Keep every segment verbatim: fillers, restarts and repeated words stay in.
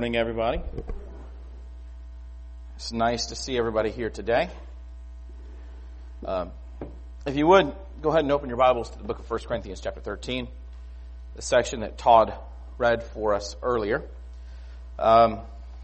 morning, everybody. It's nice to see everybody here today. Um, if you would, go ahead and open your Bibles to the book of First Corinthians chapter thirteen, the section that Todd read for us earlier. Um,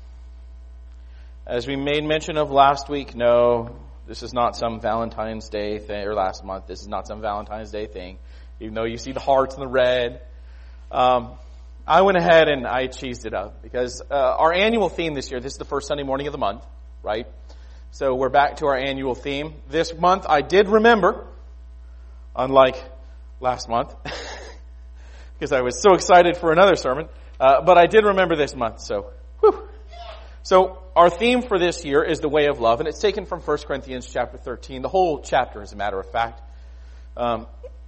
as we made mention of last week, no, this is not some Valentine's Day thing, or last month, this is not some Valentine's Day thing, even though you see the hearts and the red. Um, I went ahead and I cheesed it up because uh, our annual theme this year, this is the first Sunday morning of the month, right? So we're back to our annual theme. This month I did remember, unlike last month, because I was so excited for another sermon, uh, but I did remember this month, so whew. So our theme for this year is the way of love, and it's taken from First Corinthians chapter thirteen, the whole chapter as a matter of fact. Um,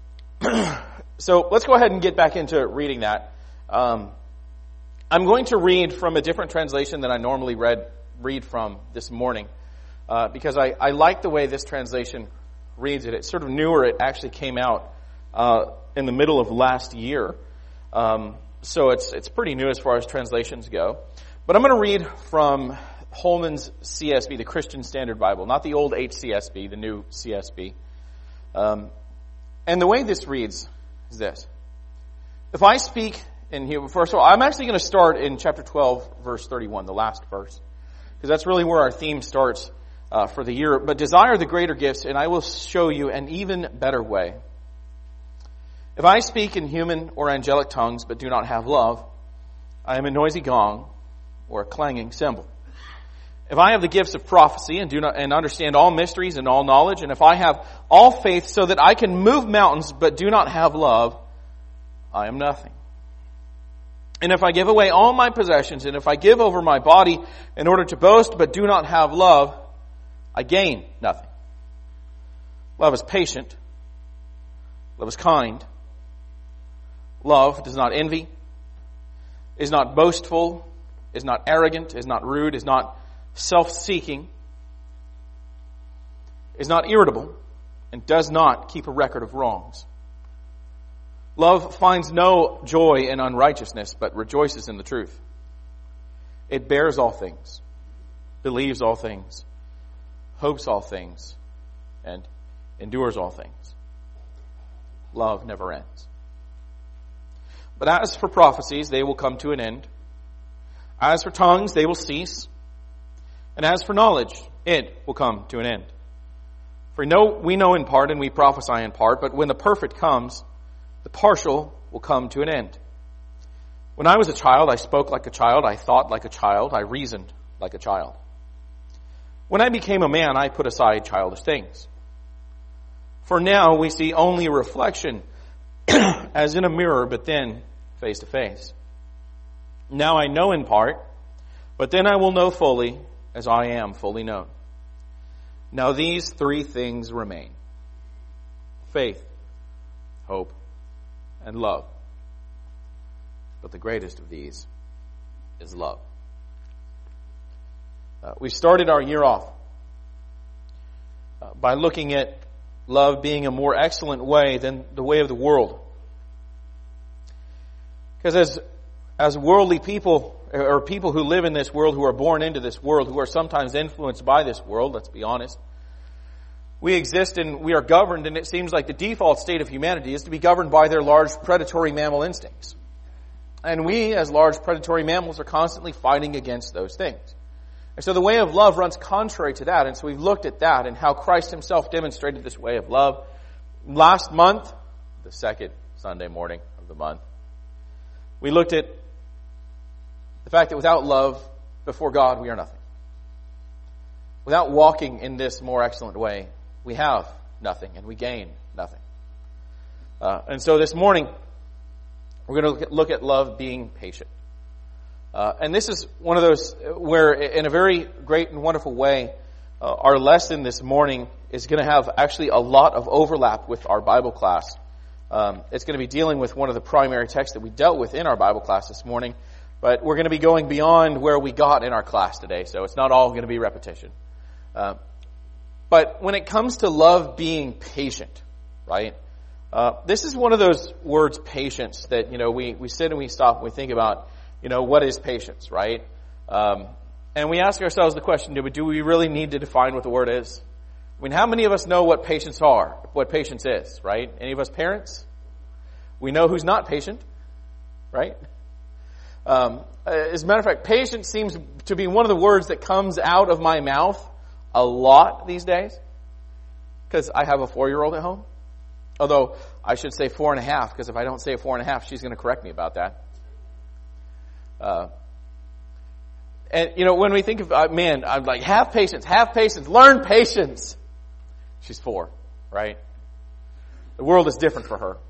so let's go ahead and get back into reading that. Um, I'm going to read from a different translation than I normally read read from this morning, uh, because I, I like the way this translation reads it. It's sort of newer. It actually came out uh, in the middle of last year, um, so it's it's pretty new as far as translations go. But I'm going to read from Holman's C S B, the Christian Standard Bible, not the old H C S B, the new C S B. Um, and the way this reads is this: if I speak in here, first of all, I'm actually going to start in chapter twelve, verse thirty-one, the last verse, because that's really where our theme starts uh, for the year. But desire the greater gifts, and I will show you an even better way. If I speak in human or angelic tongues, but do not have love, I am a noisy gong or a clanging cymbal. If I have the gifts of prophecy and do not and understand all mysteries and all knowledge, and if I have all faith so that I can move mountains, but do not have love, I am nothing. And if I give away all my possessions, and if I give over my body in order to boast, but do not have love, I gain nothing. Love is patient. Love is kind. Love does not envy, is not boastful, is not arrogant, is not rude, is not self-seeking, is not irritable, and does not keep a record of wrongs. Love finds no joy in unrighteousness, but rejoices in the truth. It bears all things, believes all things, hopes all things, and endures all things. Love never ends. But as for prophecies, they will come to an end. As for tongues, they will cease. And as for knowledge, it will come to an end. For know, we know in part and we prophesy in part, but when the perfect comes, the partial will come to an end. When I was a child, I spoke like a child, I thought like a child, I reasoned like a child. When I became a man, I put aside childish things. For now we see only a reflection as in a mirror, but then face to face. Now I know in part, but then I will know fully as I am fully known. Now these three things remain: faith, hope, and love. But the greatest of these is love. Uh, we started our year off uh, by looking at love being a more excellent way than the way of the world. Because as as worldly people, or people who live in this world, who are born into this world, who are sometimes influenced by this world, let's be honest, we exist and we are governed, and it seems like the default state of humanity is to be governed by their large predatory mammal instincts. And we, as large predatory mammals, are constantly fighting against those things. And so the way of love runs contrary to that, and so we've looked at that and how Christ himself demonstrated this way of love. Last month, the second Sunday morning of the month, we looked at the fact that without love before God, we are nothing. Without walking in this more excellent way, we have nothing and we gain nothing. Uh, and so this morning, we're going to look at, look at love being patient. Uh, and this is one of those where, in a very great and wonderful way, uh, our lesson this morning is going to have actually a lot of overlap with our Bible class. Um, it's going to be dealing with one of the primary texts that we dealt with in our Bible class this morning. But we're going to be going beyond where we got in our class today, so it's not all going to be repetition. Uh, but when it comes to love being patient, right? Uh, this is one of those words, patience, that, you know, we, we sit and we stop and we think about, you know, what is patience, right? Um, and we ask ourselves the question, do we, do we really need to define what the word is? I mean, how many of us know what patience are, what patience is, right? Any of us parents? We know who's not patient, right? Um, as a matter of fact, patience seems to be one of the words that comes out of my mouth a lot these days, because I have a four-year-old at home. Although I should say four and a half, because if I don't say four and a half, she's going to correct me about that. Uh, and you know, when we think of uh, man, I'm like, have patience, have patience, learn patience. She's four, right? The world is different for her.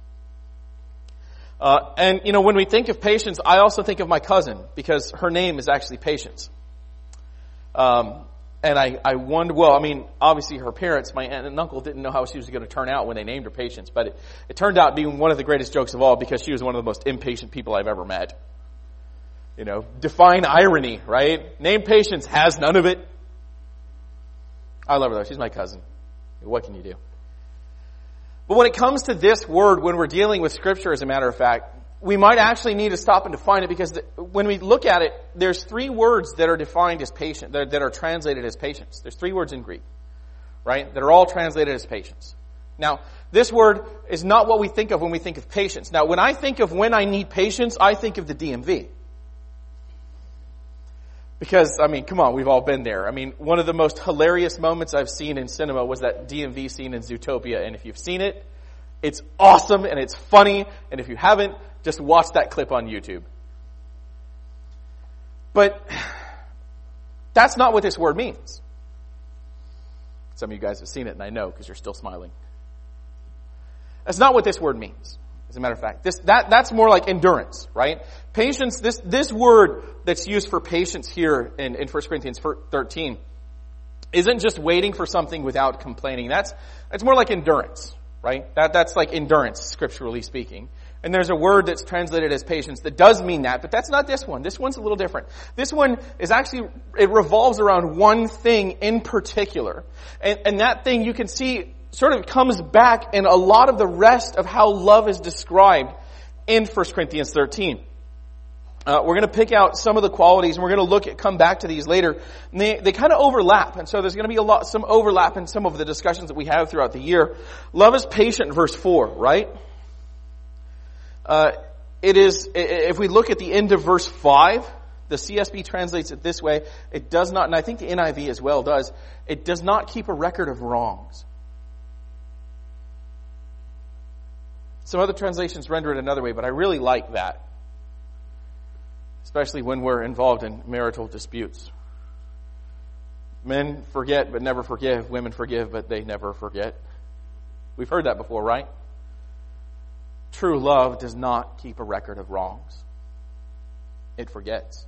Uh, and you know, when we think of patience, I also think of my cousin, because her name is actually Patience. Um, and I, I wonder, well, I mean, obviously her parents, my aunt and uncle, didn't know how she was going to turn out when they named her Patience, but it, it turned out being one of the greatest jokes of all, because she was one of the most impatient people I've ever met. You know, define irony, right? Name Patience, has none of it. I love her though. She's my cousin. What can you do? But when it comes to this word, when we're dealing with Scripture, as a matter of fact, we might actually need to stop and define it, because the, when we look at it, there's three words that are defined as patient, that, that are translated as patience. There's three words in Greek, right? That are all translated as patience. Now, this word is not what we think of when we think of patience. Now, when I think of when I need patience, I think of the D M V. Because, I mean, come on, we've all been there. I mean, one of the most hilarious moments I've seen in cinema was that D M V scene in Zootopia. And if you've seen it, it's awesome and it's funny. And if you haven't, just watch that clip on YouTube. But that's not what this word means. Some of you guys have seen it, and I know because you're still smiling. That's not what this word means. As a matter of fact, this, that, that's more like endurance, right? Patience, this, this word that's used for patience here in, in First Corinthians thirteen isn't just waiting for something without complaining. That's, that's more like endurance, right? That, that's like endurance, scripturally speaking. And there's a word that's translated as patience that does mean that, but that's not this one. This one's a little different. This one is actually, it revolves around one thing in particular. And, and that thing you can see sort of comes back in a lot of the rest of how love is described in First Corinthians thirteen. Uh, we're going to pick out some of the qualities, and we're going to look at, come back to these later. And they, they kind of overlap, and so there's going to be a lot, some overlap in some of the discussions that we have throughout the year. Love is patient, verse four, right? Uh, it is, if we look at the end of verse five, the C S B translates it this way. It does not, and I think the N I V as well does, it does not keep a record of wrongs. Some other translations render it another way, but I really like that. Especially when we're involved in marital disputes. Men forget but never forgive. Women forgive but they never forget. We've heard that before, right? True love does not keep a record of wrongs. It forgets.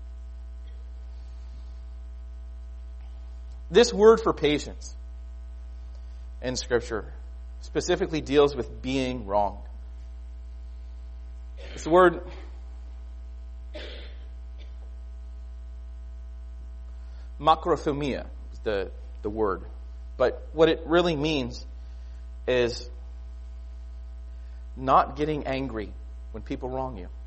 This word for patience in Scripture specifically deals with being wronged. It's the word makrothumia is the, the word. But what it really means is not getting angry when people wrong you.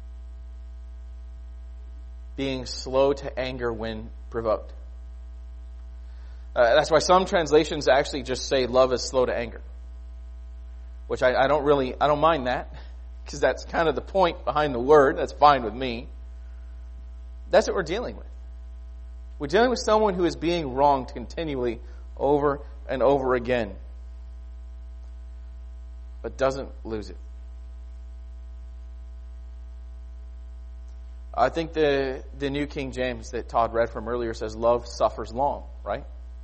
Being slow to anger when provoked. Uh, that's why some translations actually just say love is slow to anger. Which I, I don't really, I don't mind that. Because that's kind of the point behind the word. That's fine with me. That's what we're dealing with. We're dealing with someone who is being wronged continually over and over again. But doesn't lose it. I think the, the New King James that Todd read from earlier says love suffers long, right?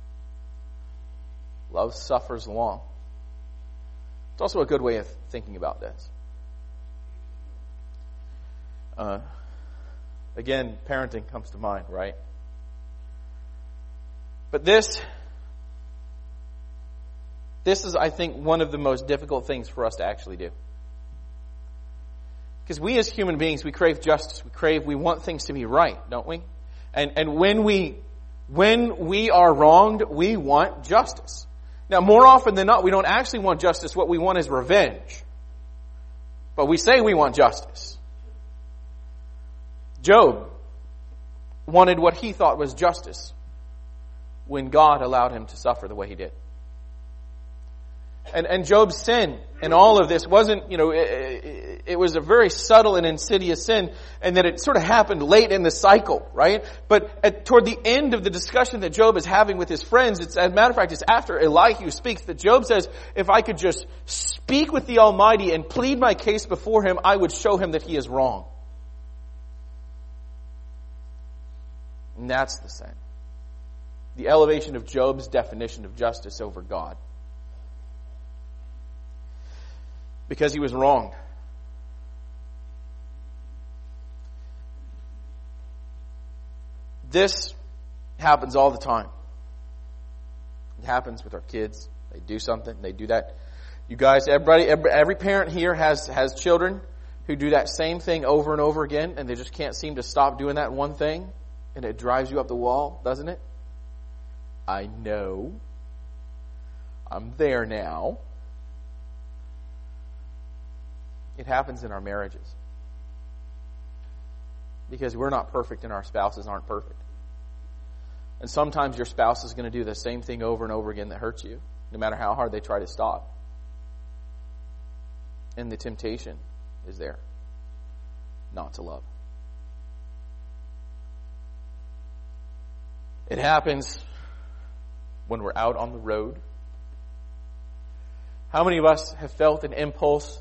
Love suffers long. It's also a good way of thinking about this. Uh, again, parenting comes to mind, right? But this, this is, I think, one of the most difficult things for us to actually do. Because we as human beings, we crave justice. We crave, we want things to be right, don't we? And and when we when we are wronged, we want justice. Now, more often than not, we don't actually want justice. What we want is revenge. But we say we want justice. Job, wanted what he thought was justice when God allowed him to suffer the way he did. And, and Job's sin in all of this wasn't, you know, it, it, it was a very subtle and insidious sin, and that it sort of happened late in the cycle, right? But at, toward the end of the discussion that Job is having with his friends, it's, as a matter of fact, it's after Elihu speaks that Job says, if I could just speak with the Almighty and plead my case before him, I would show him that he is wrong. And that's the sin. The elevation of Job's definition of justice over God. Because he was wronged. This happens all the time. It happens with our kids. They do something, they do that. You guys, everybody, every, every parent here has, has children who do that same thing over and over again, and they just can't seem to stop doing that one thing, and it drives you up the wall, doesn't it? I know. I'm there now. It happens in our marriages. Because we're not perfect and our spouses aren't perfect. And sometimes your spouse is going to do the same thing over and over again that hurts you, no matter how hard they try to stop. And the temptation is there not to love. It happens when we're out on the road. How many of us have felt an impulse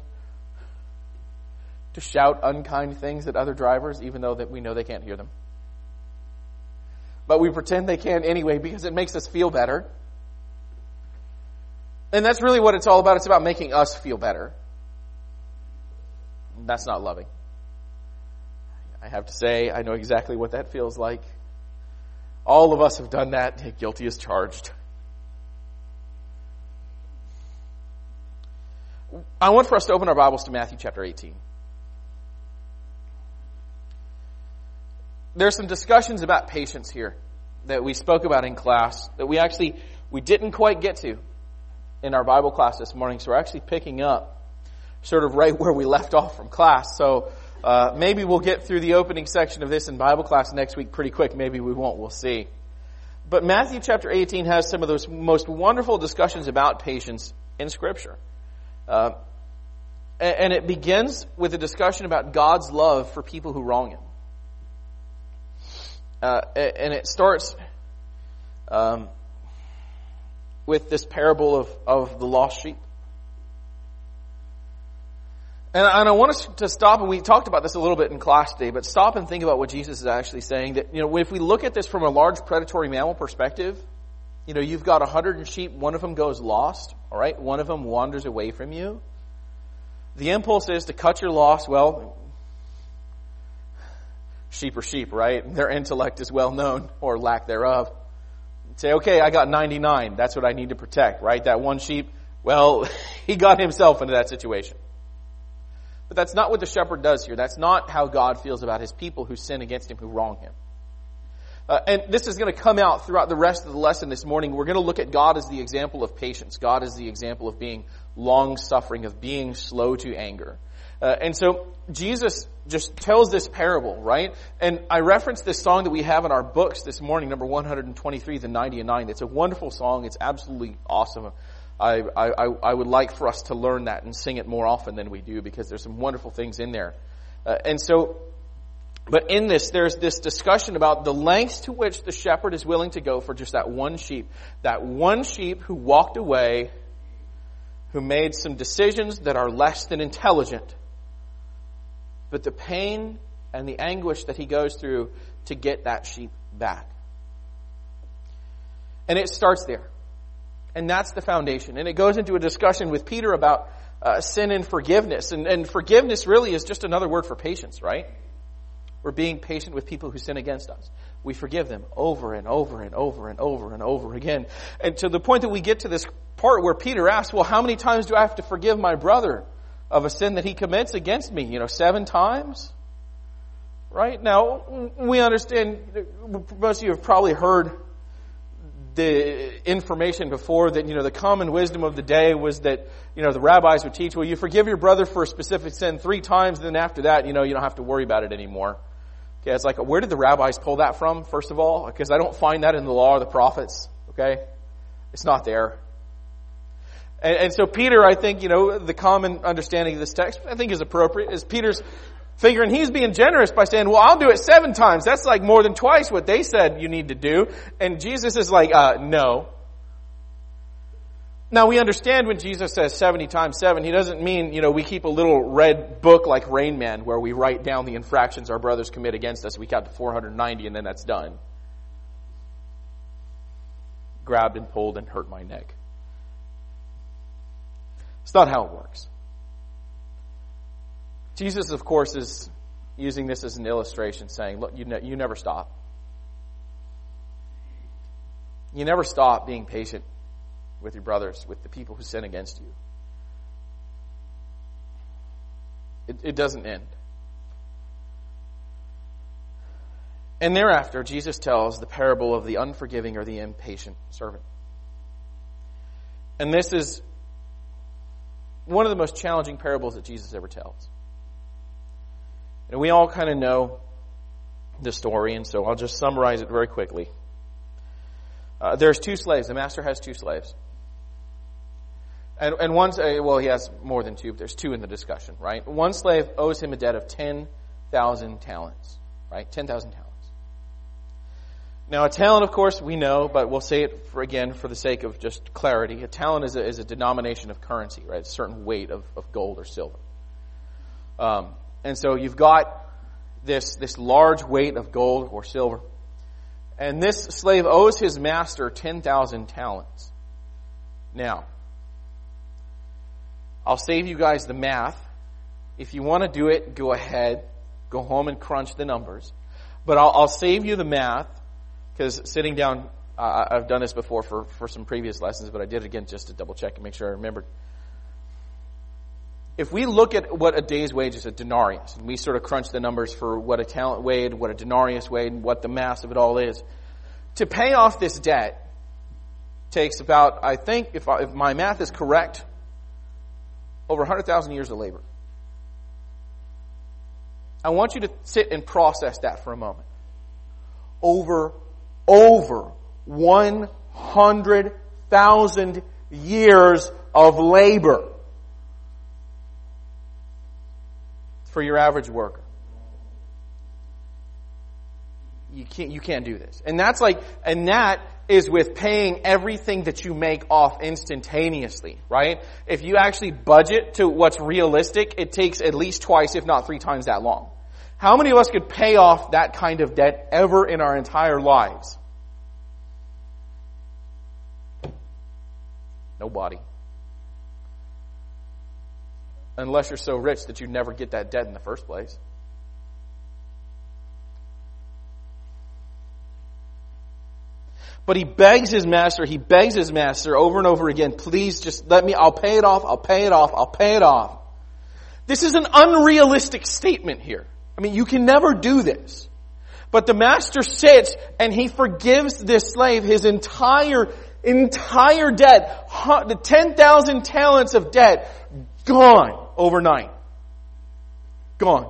to shout unkind things at other drivers, even though that we know they can't hear them? But we pretend they can anyway because it makes us feel better. And that's really what it's all about. It's about making us feel better. That's not loving. I have to say, I know exactly what that feels like. All of us have done that. Guilty as charged. I want for us to open our Bibles to Matthew chapter eighteen. There's some discussions about patience here that we spoke about in class that we actually, we didn't quite get to in our Bible class this morning. So we're actually picking up sort of right where we left off from class. So uh, maybe we'll get through the opening section of this in Bible class next week pretty quick. Maybe we won't. We'll see. But Matthew chapter eighteen has some of those most wonderful discussions about patience in Scripture. Uh, and it begins with a discussion about God's love for people who wrong Him. Uh, and it starts um, with this parable of, of the lost sheep. And, and I want us to stop, and we talked about this a little bit in class today, but stop and think about what Jesus is actually saying. That, you know, if we look at this from a large predatory mammal perspective, you know, you've got a hundred sheep, one of them goes lost, all right? One of them wanders away from you. The impulse is to cut your loss. Well, sheep are sheep, right? Their intellect is well known, or lack thereof. Say, okay, I got ninety-nine. That's what I need to protect, right? That one sheep, well, he got himself into that situation. But that's not what the shepherd does here. That's not how God feels about His people who sin against Him, who wrong Him. Uh, and this is going to come out throughout the rest of the lesson this morning. We're going to look at God as the example of patience. God is the example of being long-suffering, of being slow to anger. Uh, and so Jesus just tells this parable, right? And I referenced this song that we have in our books this morning, number one twenty-three, the ninety and nine. It's a wonderful song. It's absolutely awesome. I, I, I would like for us to learn that and sing it more often than we do, because there's some wonderful things in there. Uh, and so, but in this, there's this discussion about the lengths to which the shepherd is willing to go for just that one sheep. That one sheep who walked away, who made some decisions that are less than intelligent. But the pain and the anguish that he goes through to get that sheep back. And it starts there. And that's the foundation. And it goes into a discussion with Peter about uh, sin and forgiveness. And, and forgiveness really is just another word for patience, right? We're being patient with people who sin against us. We forgive them over and over and over and over and over again. And to the point that we get to this part where Peter asks, well, how many times do I have to forgive my brother of a sin that he commits against me? You know, seven times? Right? Now, we understand, most of you have probably heard the information before that, you know, the common wisdom of the day was that, you know, the rabbis would teach, well, you forgive your brother for a specific sin three times, then after that, you know, you don't have to worry about it anymore. Okay, it's like, where did the rabbis pull that from, first of all? Because I don't find that in the law or the prophets. Okay? It's not there. And, and so Peter, I think, you know, the common understanding of this text, I think is appropriate, is Peter's figuring he's being generous by saying, well, I'll do it seven times. That's like more than twice what they said you need to do. And Jesus is like, uh, no. Now, we understand when Jesus says seventy times seven, he doesn't mean, you know, we keep a little red book like Rain Man where we write down the infractions our brothers commit against us. We count to four hundred ninety and then that's done. Grabbed and pulled and hurt my neck. It's not how it works. Jesus, of course, is using this as an illustration, saying, look, you, ne- you never stop. You never stop being patient with your brothers, with the people who sin against you. It, it doesn't end. And thereafter, Jesus tells the parable of the unforgiving or the impatient servant. And this is one of the most challenging parables that Jesus ever tells. And we all kind of know the story, and so I'll just summarize it very quickly. Uh, there's two slaves. The master has two slaves. And, and one, well, he has more than two, but there's two in the discussion, right? One slave owes him a debt of ten thousand talents, right? ten thousand talents. Now, a talent, of course, we know, but we'll say it for, again for the sake of just clarity. A talent is a, is a denomination of currency, right? It's a certain weight of, of gold or silver. Um, and so you've got this, this large weight of gold or silver. And this slave owes his master ten thousand talents. Now, I'll save you guys the math. If you want to do it, go ahead. Go home and crunch the numbers. But I'll, I'll save you the math, because sitting down, uh, I've done this before for, for some previous lessons, but I did it again just to double check and make sure I remembered. If we look at what a day's wage is, a denarius, and we sort of crunch the numbers for what a talent weighed, what a denarius weighed, and what the mass of it all is, to pay off this debt takes about, I think, if, I, if my math is correct, over one hundred thousand years of labor. I want you to sit and process that for a moment. Over, over one hundred thousand years of labor for your average worker. You can't, you can't do this. And that's like, and that is with paying everything that you make off instantaneously, right? If you actually budget to what's realistic, it takes at least twice, if not three times that long. How many of us could pay off that kind of debt ever in our entire lives? Nobody. Unless you're so rich that you never get that debt in the first place. But he begs his master, he begs his master over and over again, please just let me, I'll pay it off, I'll pay it off, I'll pay it off. This is an unrealistic statement here. I mean, you can never do this. But the master sits and he forgives this slave his entire, entire debt. The ten thousand talents of debt, gone overnight. Gone.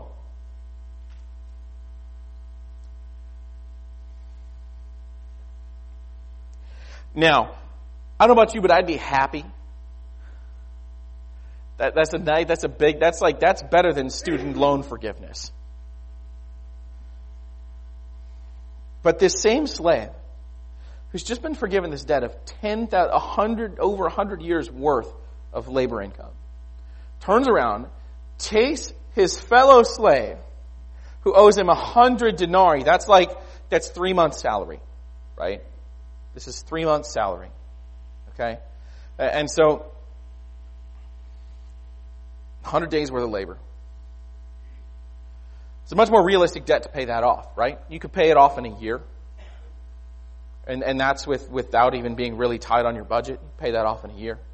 Now, I don't know about you, but I'd be happy. That, that's a night. That's a big. That's like that's better than student loan forgiveness. But this same slave, who's just been forgiven this debt of ten thousand, a hundred, over a hundred years worth of labor income, turns around, takes his fellow slave, who owes him a hundred denarii. That's like that's three months' salary, right? This is three months' salary. Okay? And so, one hundred days worth of labor. It's a much more realistic debt to pay that off, right? You could pay it off in a year. And and that's with without even being really tight on your budget. Pay that off in a year.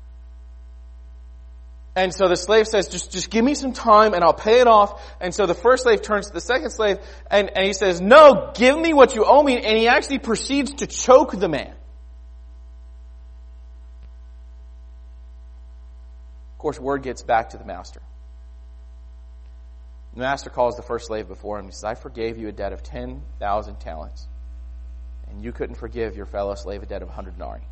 And so the slave says, just, just give me some time and I'll pay it off. And so the first slave turns to the second slave and, and he says, no, give me what you owe me. And he actually proceeds to choke the man. Of course, word gets back to the master. The master calls the first slave before him. He says, I forgave you a debt of ten thousand talents, and you couldn't forgive your fellow slave a debt of one hundred denarii.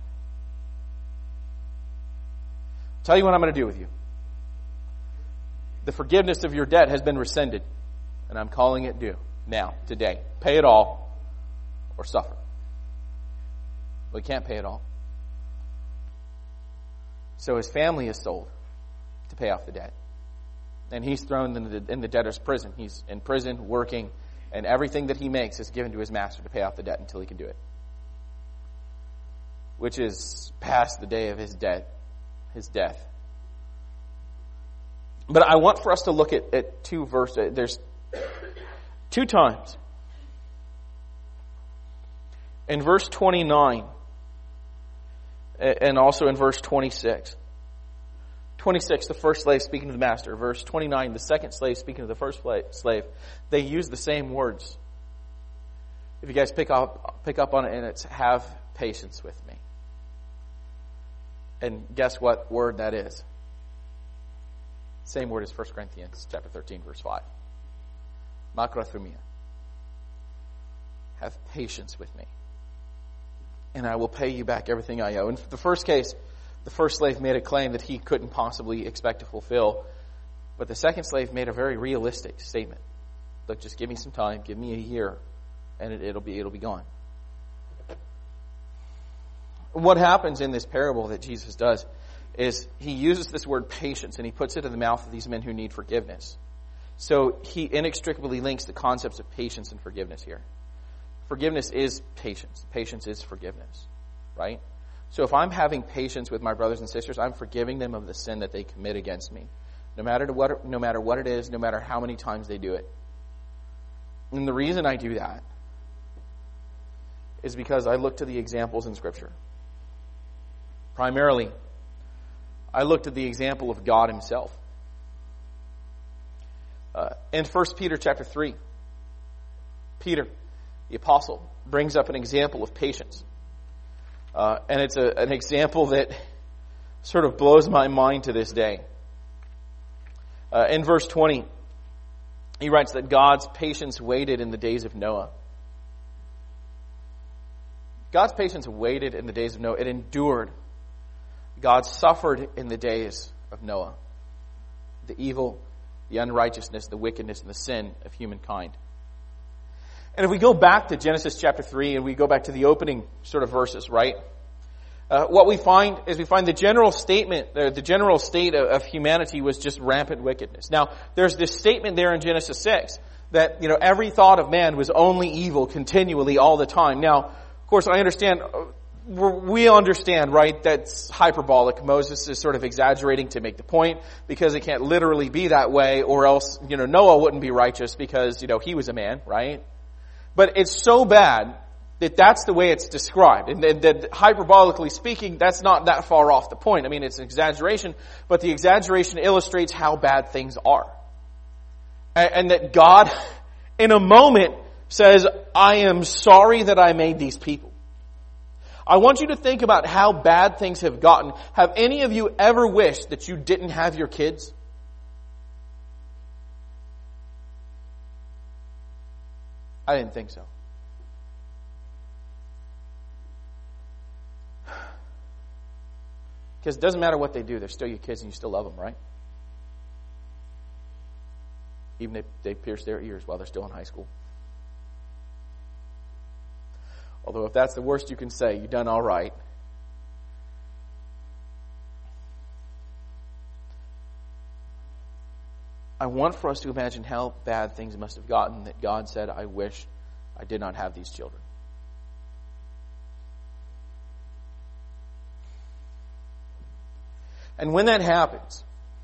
I'll tell you what I'm going to do with you. The forgiveness of your debt has been rescinded, and I'm calling it due now, today. Pay it all or suffer. Well, he can't pay it all. So his family is sold to pay off the debt. And he's thrown in the, in the debtor's prison. He's in prison, working, and everything that he makes is given to his master to pay off the debt until he can do it. Which is past the day of his debt, his death. But I want for us to look at, at two verses. There's two times. In verse twenty-nine, and also in verse twenty-six. twenty-six, the first slave speaking to the master. Verse twenty-nine, the second slave speaking to the first slave. They use the same words. If you guys pick up, pick up on it, and it's have patience with me. And guess what word that is? Same word as First Corinthians chapter thirteen, verse five. Makrothumia. Have patience with me, and I will pay you back everything I owe. In the first case, the first slave made a claim that he couldn't possibly expect to fulfill. But the second slave made a very realistic statement. Look, just give me some time, give me a year, and it, it'll be it'll be gone. What happens in this parable that Jesus does is he uses this word patience and he puts it in the mouth of these men who need forgiveness. So he inextricably links the concepts of patience and forgiveness here. Forgiveness is patience. Patience is forgiveness, right? So if I'm having patience with my brothers and sisters, I'm forgiving them of the sin that they commit against me. No matter what, no matter what it is, no matter how many times they do it. And the reason I do that is because I look to the examples in Scripture. Primarily, I looked at the example of God Himself. Uh, in First Peter chapter three, Peter, the apostle, brings up an example of patience. Uh, and it's a, an example that sort of blows my mind to this day. Uh, in verse twenty, he writes that God's patience waited in the days of Noah. God's patience waited in the days of Noah. It endured. God suffered in the days of Noah. The evil, the unrighteousness, the wickedness, and the sin of humankind. And if we go back to Genesis chapter three and we go back to the opening sort of verses, right? Uh, what we find is we find the general statement, uh, the general state of, of humanity was just rampant wickedness. Now, there's this statement there in Genesis six that, you know, every thought of man was only evil continually all the time. Now, of course, I understand, uh, we understand, right, that's hyperbolic. Moses is sort of exaggerating to make the point because it can't literally be that way, or else, you know, Noah wouldn't be righteous because, you know, he was a man, right? But it's so bad that that's the way it's described. And that, that hyperbolically speaking, that's not that far off the point. I mean, it's an exaggeration, but the exaggeration illustrates how bad things are. And, and that God, in a moment, says, I am sorry that I made these people. I want you to think about how bad things have gotten. Have any of you ever wished that you didn't have your kids? I didn't think so. Because it doesn't matter what they do, they're still your kids and you still love them, right? Even if they pierce their ears while they're still in high school. Although if that's the worst you can say, you've done all right. I want for us to imagine how bad things must have gotten that God said, I wish I did not have these children. And when that happens,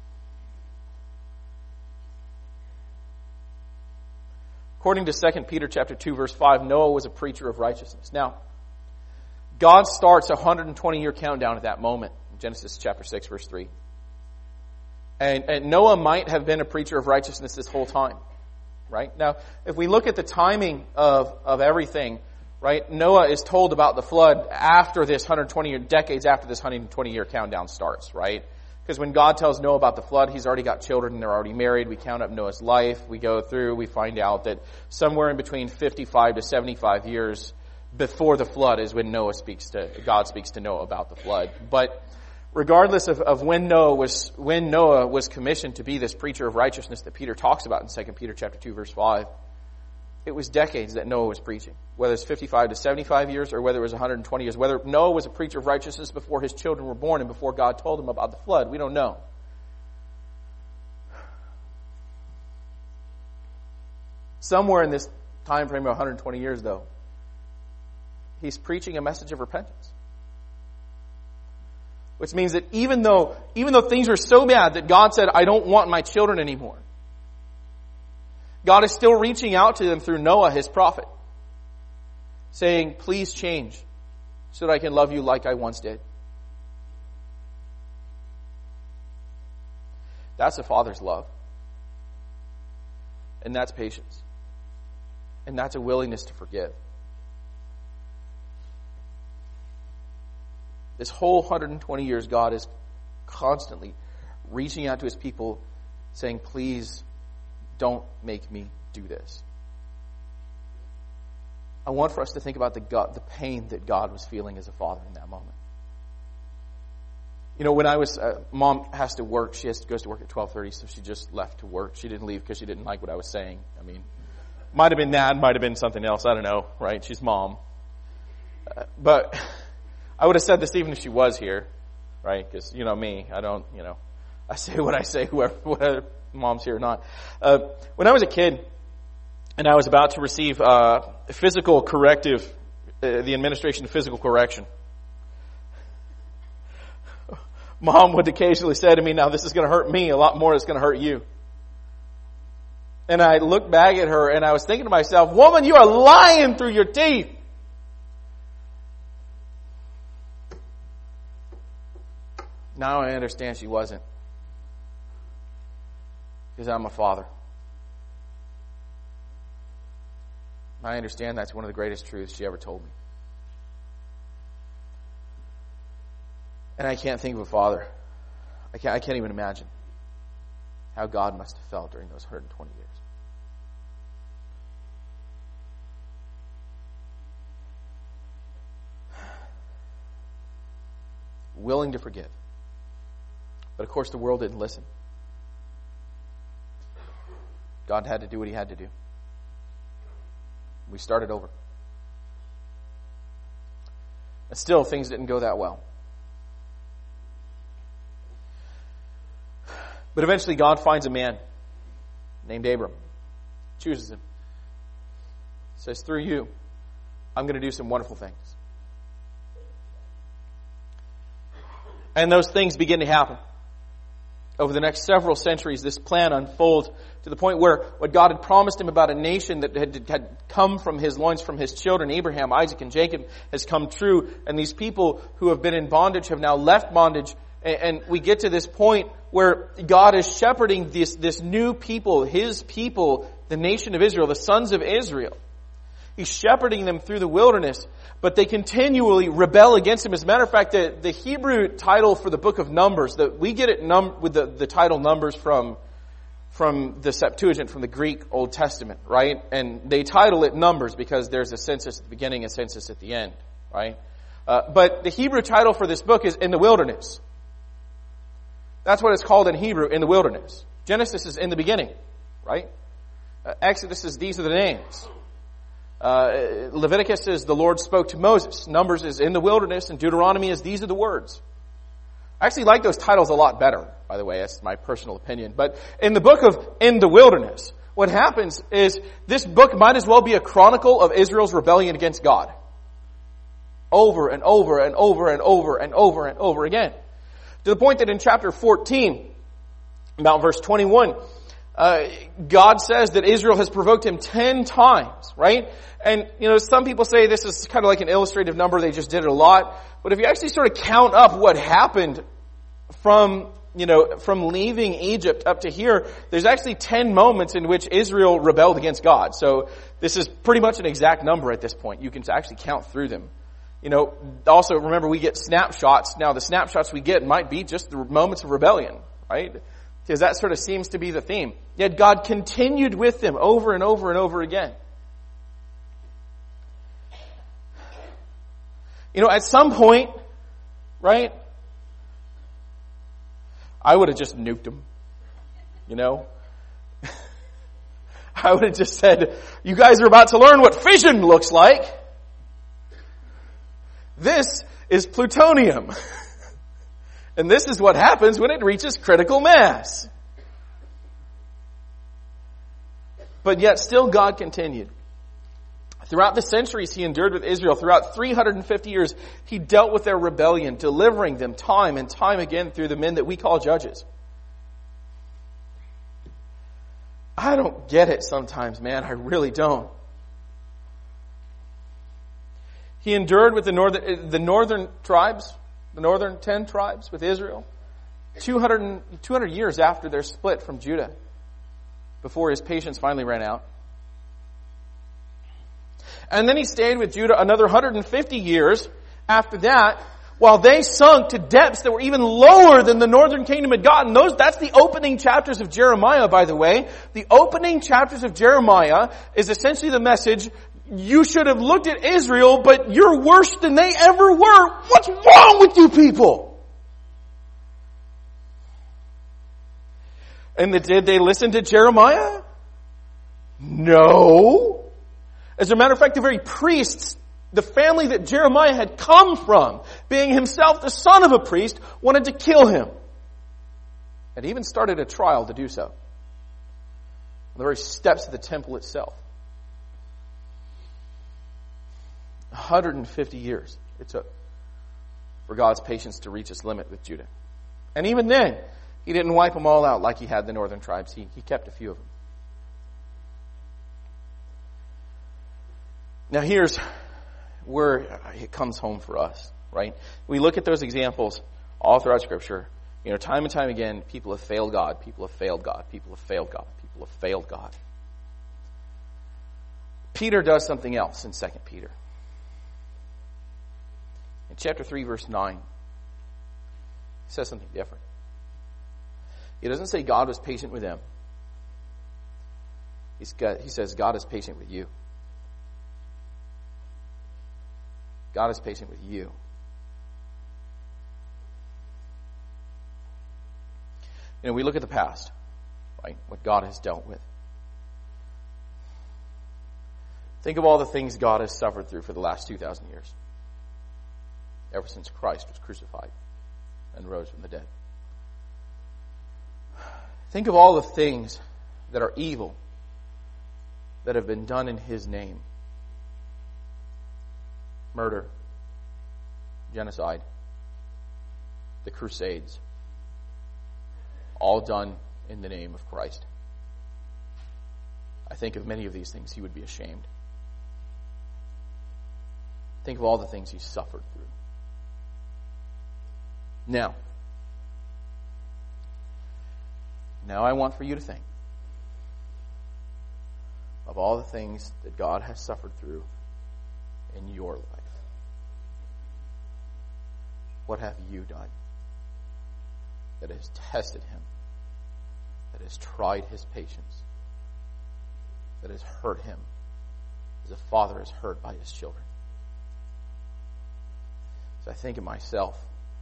according to Second Peter chapter two, verse five, Noah was a preacher of righteousness. Now, God starts a one hundred twenty year countdown at that moment. Genesis chapter six, verse three. And, and Noah might have been a preacher of righteousness this whole time. Right? Now, if we look at the timing of, of everything, right, Noah is told about the flood after this one hundred twenty year, decades after this one hundred twenty year countdown starts, right? Because when God tells Noah about the flood, he's already got children and they're already married. We count up Noah's life. We go through, we find out that somewhere in between fifty-five to seventy-five years before the flood is when Noah speaks to, God speaks to Noah about the flood. But regardless of, of when Noah was, when Noah was commissioned to be this preacher of righteousness that Peter talks about in Second Peter chapter two, verse five, it was decades that Noah was preaching. Whether it's fifty-five to seventy-five years or whether it was one hundred twenty years. Whether Noah was a preacher of righteousness before his children were born and before God told him about the flood, we don't know. Somewhere in this time frame of one hundred twenty years, though, he's preaching a message of repentance. Which means that even though, even though things were so bad that God said, I don't want my children anymore, God is still reaching out to them through Noah, his prophet, saying, please change so that I can love you like I once did. That's a father's love. And that's patience. And that's a willingness to forgive. This whole one hundred twenty years, God is constantly reaching out to his people saying, please don't make me do this. I want for us to think about the God, the pain that God was feeling as a father in that moment. You know, when I was, uh, Mom has to work. She has to, goes to work at twelve thirty, so she just left to work. She didn't leave because she didn't like what I was saying. I mean, might have been that, might have been something else. I don't know, right? She's Mom. Uh, but I would have said this even if she was here, right? Because, you know me, I don't, you know, I say what I say, whoever, whether Mom's here or not. Uh, when I was a kid, and I was about to receive uh, physical corrective, uh, the administration of physical correction, Mom would occasionally say to me, now this is going to hurt me a lot more than it's going to hurt you. And I looked back at her and I was thinking to myself, woman, you are lying through your teeth. Now I understand she wasn't. Because I'm a father. I understand that's one of the greatest truths she ever told me. And I can't think of a father. I can't, I can't even imagine how God must have felt during those one hundred twenty years. Willing to forgive. But of course the world didn't listen. God had to do what he had to do. We started over. And still things didn't go that well. But eventually God finds a man named Abram. Chooses him. Says, through you, I'm going to do some wonderful things. And those things begin to happen. Over the next several centuries, this plan unfolds to the point where what God had promised him about a nation that had, had come from his loins, from his children, Abraham, Isaac, and Jacob, has come true. And these people who have been in bondage have now left bondage. And, and we get to this point where God is shepherding this, this new people, his people, the nation of Israel, the sons of Israel. He's shepherding them through the wilderness, but they continually rebel against him. As a matter of fact, the, the Hebrew title for the book of Numbers, that we get it num- with the, the title Numbers from, from the Septuagint, from the Greek Old Testament, right? And they title it Numbers because there's a census at the beginning and a census at the end, right? Uh, but the Hebrew title for this book is In the Wilderness. That's what it's called in Hebrew, in the wilderness. Genesis is in the beginning, right? Uh, Exodus is these are the names. Uh, Leviticus is the Lord spoke to Moses. Numbers is in the wilderness, and Deuteronomy is these are the words. I actually like those titles a lot better, by the way. That's my personal opinion. But in the book of In the Wilderness, what happens is this book might as well be a chronicle of Israel's rebellion against God. Over and over and over and over and over and over again. To the point that in chapter fourteen, about verse twenty-one, uh, God says that Israel has provoked him ten times, right? And, you know, some people say this is kind of like an illustrative number. They just did it a lot. But if you actually sort of count up what happened from, you know, from leaving Egypt up to here, there's actually ten moments in which Israel rebelled against God. So this is pretty much an exact number at this point. You can actually count through them. You know, also remember we get snapshots. Now the snapshots we get might be just the moments of rebellion, right? Because that sort of seems to be the theme. Yet God continued with them over and over and over again. You know, at some point, right, I would have just nuked them. You know? I would have just said, you guys are about to learn what fission looks like. This is plutonium. And this is what happens when it reaches critical mass. But yet still God continued. Throughout the centuries he endured with Israel, throughout three hundred fifty years, he dealt with their rebellion, delivering them time and time again through the men that we call judges. I don't get it sometimes, man. I really don't. He endured with the northern, the northern tribes, the northern ten tribes with Israel, two hundred, two hundred years after their split from Judah, before his patience finally ran out. And then he stayed with Judah another one hundred fifty years after that, while they sunk to depths that were even lower than the northern kingdom had gotten. Those, that's the opening chapters of Jeremiah, by the way. The opening chapters of Jeremiah is essentially the message, you should have looked at Israel, but you're worse than they ever were. What's wrong with you people? And did they listen to Jeremiah? No. As a matter of fact, the very priests, the family that Jeremiah had come from, being himself the son of a priest, wanted to kill him. And even started a trial to do so. On the very steps of the temple itself. one hundred fifty years it took for God's patience to reach its limit with Judah. And even then, he didn't wipe them all out like he had the northern tribes. He, he kept a few of them. Now here's where it comes home for us, right? We look at those examples all throughout Scripture. You know, time and time again, people have failed God. People have failed God. People have failed God. People have failed God. Peter does something else in Second Peter. In chapter three, verse nine, he says something different. He doesn't say God was patient with them. He's got, he says God is patient with you. God is patient with you. You know, we look at the past, right? What God has dealt with. Think of all the things God has suffered through for the last two thousand years. Ever since Christ was crucified and rose from the dead. Think of all the things that are evil that have been done in His name. Murder, genocide, the Crusades, all done in the name of Christ. I think of many of these things He would be ashamed. Think of all the things He suffered through. Now, now I want for you to think of all the things that God has suffered through in your life. What have you done that has tested Him, that has tried His patience, that has hurt Him as a father is hurt by his children? So I think of myself,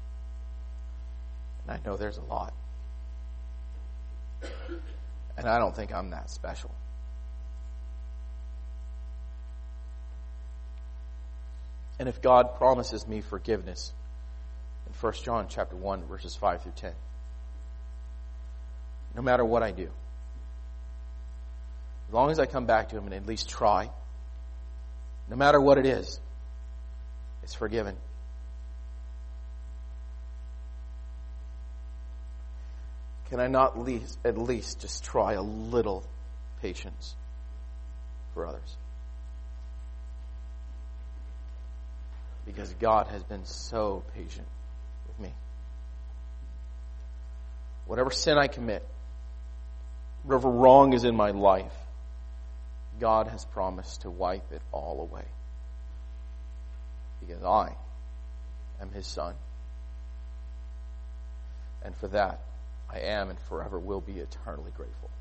and I know there's a lot. And I don't think I'm that special. And if God promises me forgiveness in First John chapter one, verses five through ten, no matter what I do, as long as I come back to Him and at least try, no matter what it is, it's forgiven. Can I not least, at least just try a little patience for others? Because God has been so patient with me. Whatever sin I commit, whatever wrong is in my life, God has promised to wipe it all away. because I am his son. And for that, I am and forever will be eternally grateful.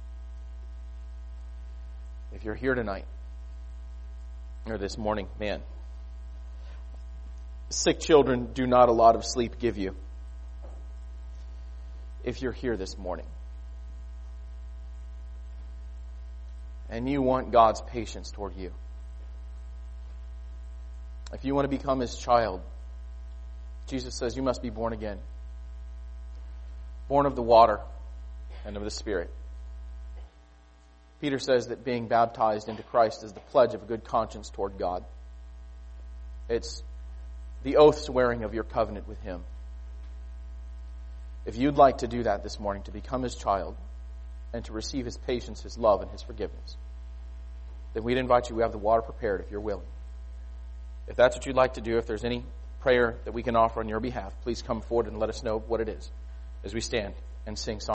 If you're here tonight, or this morning, man, sick children do not a lot of sleep give you. If you're here this morning, and you want God's patience toward you, if you want to become his child, Jesus says you must be born again. Born of the water and of the Spirit. Peter says that being baptized into Christ is the pledge of a good conscience toward God. It's the oath swearing of your covenant with him. If you'd like to do that this morning, to become his child and to receive his patience, his love, and his forgiveness, then we'd invite you. We have the water prepared if you're willing. If that's what you'd like to do, if there's any prayer that we can offer on your behalf, please come forward and let us know what it is as we stand and sing songs.